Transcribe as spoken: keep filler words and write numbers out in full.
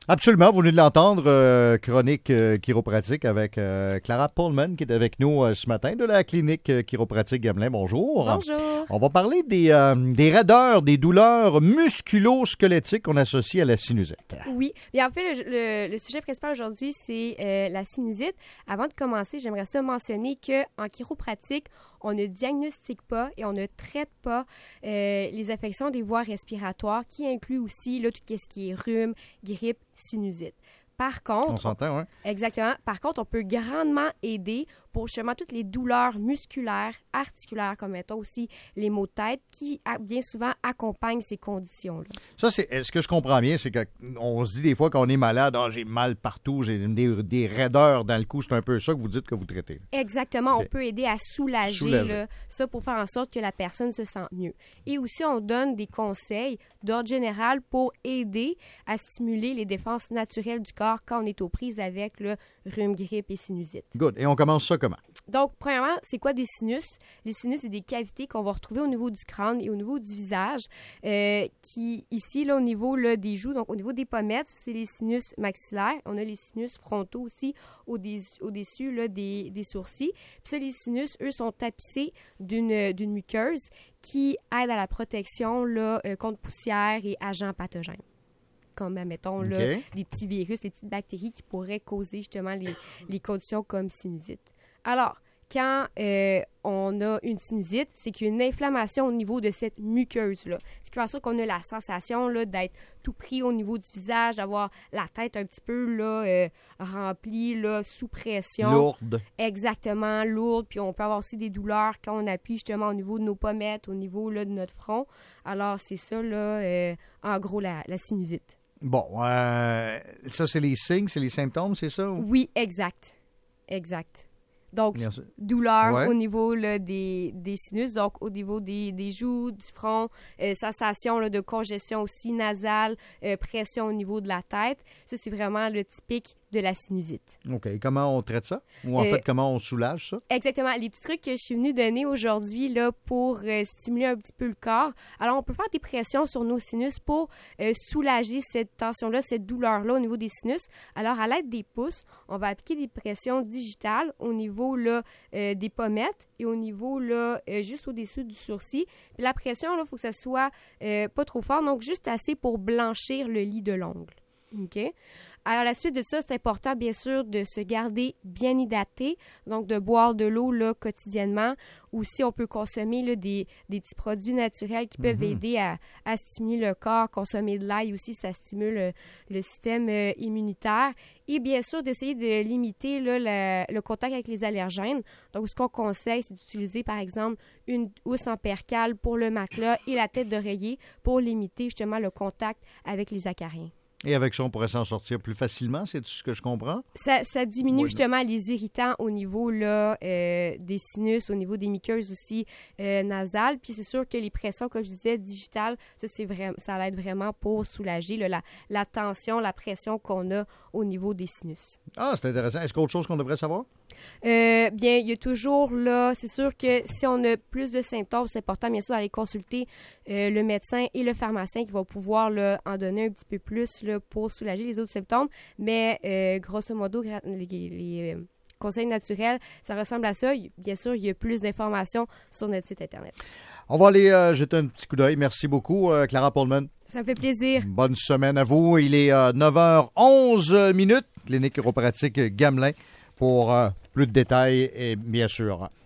Absolument, vous venez de l'entendre, euh, chronique euh, chiropratique avec euh, Clara Pullman qui est avec nous euh, ce matin de la clinique euh, chiropratique Gamelin. Bonjour. Bonjour. On va parler des, euh, des raideurs, des douleurs musculo-squelettiques qu'on associe à la sinusite. Oui, bien en fait, le, le, le sujet principal aujourd'hui, c'est euh, la sinusite. Avant de commencer, j'aimerais ça mentionner qu'en chiropratique, on ne diagnostique pas et on ne traite pas euh, les affections des voies respiratoires qui incluent aussi là, tout ce qui est rhume, grippe, sinusite. Par contre, on s'entend, oui. Exactement. Par contre, on peut grandement aider pour justement toutes les douleurs musculaires, articulaires, comme mettons aussi les maux de tête, qui bien souvent accompagnent ces conditions-là. Ça, c'est ce que je comprends bien, c'est qu'on se dit des fois qu'on est malade, oh, j'ai mal partout, j'ai des, des raideurs dans le cou, c'est un peu ça que vous dites que vous traitez. Exactement. Okay. On peut aider à soulager, soulager. Là, ça pour faire en sorte que la personne se sente mieux. Et aussi, on donne des conseils d'ordre général pour aider à stimuler les défenses naturelles du corps quand on est aux prises avec le rhume, grippe et sinusite. Good. Et on commence ça comment? Donc, premièrement, c'est quoi des sinus? Les sinus, c'est des cavités qu'on va retrouver au niveau du crâne et au niveau du visage, euh, qui, ici, là, au niveau là, des joues, donc au niveau des pommettes, c'est les sinus maxillaires. On a les sinus frontaux aussi au-dessus, au-dessus là, des, des sourcils. Puis ça, les sinus, eux, sont tapissés d'une, d'une muqueuse qui aide à la protection là, euh, contre poussière et agents pathogènes. Comme, mettons, là, okay. des petits virus, des petites bactéries qui pourraient causer justement les, les conditions comme sinusite. Alors, quand euh, on a une sinusite, c'est qu'il y a une inflammation au niveau de cette muqueuse-là. Ce qui fait en sorte qu'on a la sensation là, d'être tout pris au niveau du visage, d'avoir la tête un petit peu là, euh, remplie, là, sous pression. Lourde. Exactement, lourde. Puis on peut avoir aussi des douleurs quand on appuie justement au niveau de nos pommettes, au niveau là, de notre front. Alors, c'est ça, là, euh, en gros, la, la sinusite. Bon, euh, ça, c'est les signes, c'est les symptômes, c'est ça? Ou? Oui, exact. Exact. Donc, douleur ouais. au niveau là, des, des sinus, donc au niveau des, des joues, du front, euh, sensation là, de congestion aussi nasale, euh, pression au niveau de la tête. Ça, c'est vraiment le typique de la sinusite. OK. Comment on traite ça? Ou en euh, fait, comment on soulage ça? Exactement. Les petits trucs que je suis venue donner aujourd'hui là, pour euh, stimuler un petit peu le corps. Alors, on peut faire des pressions sur nos sinus pour euh, soulager cette tension-là, cette douleur-là au niveau des sinus. Alors, à l'aide des pouces, on va appliquer des pressions digitales au niveau là, euh, des pommettes et au niveau là, euh, juste au-dessus du sourcil. Puis la pression, il faut que ça soit euh, pas trop fort, donc juste assez pour blanchir le lit de l'ongle. OK? Alors, à la suite de ça, c'est important, bien sûr, de se garder bien hydraté, donc de boire de l'eau là, quotidiennement. Aussi, on peut consommer là, des, des petits produits naturels qui peuvent mm-hmm. aider à, à stimuler le corps. Consommer de l'ail aussi, ça stimule le, le système euh, immunitaire. Et bien sûr, d'essayer de limiter là, le, le contact avec les allergènes. Donc, ce qu'on conseille, c'est d'utiliser, par exemple, une housse en percale pour le matelas et la tête d'oreiller pour limiter justement le contact avec les acariens. Et avec ça, on pourrait s'en sortir plus facilement, c'est ce que je comprends? Ça, ça diminue oui, justement non. les irritants au niveau là, euh, des sinus, au niveau des muqueuses aussi euh, nasales. Puis c'est sûr que les pressions, comme je disais, digitales, ça, c'est vraiment, ça aide vraiment pour soulager là, la, la tension, la pression qu'on a au niveau des sinus. Ah, c'est intéressant. Est-ce qu'il y a autre chose qu'on devrait savoir? Euh, bien, il y a toujours là, c'est sûr que si on a plus de symptômes, c'est important bien sûr d'aller consulter euh, le médecin et le pharmacien qui va pouvoir là, en donner un petit peu plus là, pour soulager les autres symptômes. Mais euh, grosso modo, les, les euh, conseils naturels, ça ressemble à ça. Bien sûr, il y a plus d'informations sur notre site Internet. On va aller euh, jeter un petit coup d'œil. Merci beaucoup, euh, Clara Pullman. Ça me fait plaisir. Bonne semaine à vous. Il est euh, neuf heures onze minutes. Clinique chiropratique Gamelin pour euh, plus de détails et bien sûr